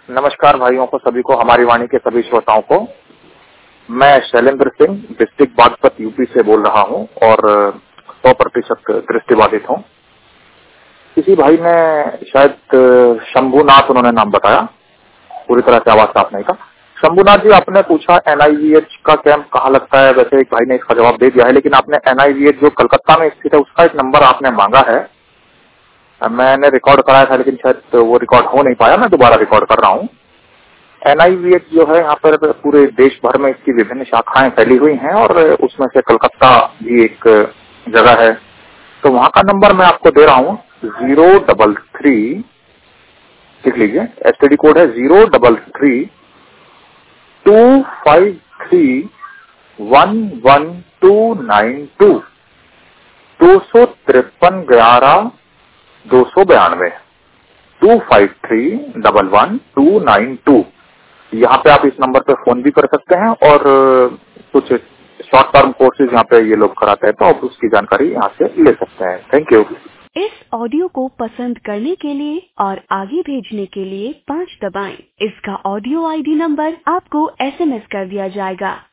नमस्कार भाइयों को, सभी को, हमारी वाणी के सभी श्रोताओं को। मैं शैलेंद्र सिंह डिस्ट्रिक्ट बागपत यूपी से बोल रहा हूं और 100% दृष्टिबाधित हूं। किसी भाई ने शायद शंभुनाथ उन्होंने नाम बताया, पूरी तरह से आवाज साफ नहीं था। शंभुनाथ जी, आपने पूछा NIVH का कैंप कहाँ लगता है। वैसे एक भाई ने इसका जवाब दे दिया है, लेकिन आपने NIVH जो कलकत्ता में स्थित है उसका एक नंबर आपने मांगा है। मैंने रिकॉर्ड कराया था, लेकिन शायद वो रिकॉर्ड हो नहीं पाया। मैं दोबारा रिकॉर्ड कर रहा हूँ। NIVH जो है यहाँ पर पूरे देश भर में इसकी विभिन्न शाखाएं फैली हुई हैं और उसमें से कलकत्ता भी एक जगह है। तो वहाँ का नंबर मैं आपको दे रहा हूँ 033, लिख लीजिए। STD कोड है 033 253 11292 253 11 292 253 11292। यहाँ पे आप इस नंबर पे फोन भी कर सकते हैं और कुछ शॉर्ट टर्म कोर्सेज यहाँ पे ये लोग कराते हैं, तो आप उसकी जानकारी यहाँ से ले सकते हैं। Thank you. इस ऑडियो को पसंद करने के लिए और आगे भेजने के लिए 5 दबाएं। इसका ऑडियो ID नंबर आपको SMS कर दिया जाएगा।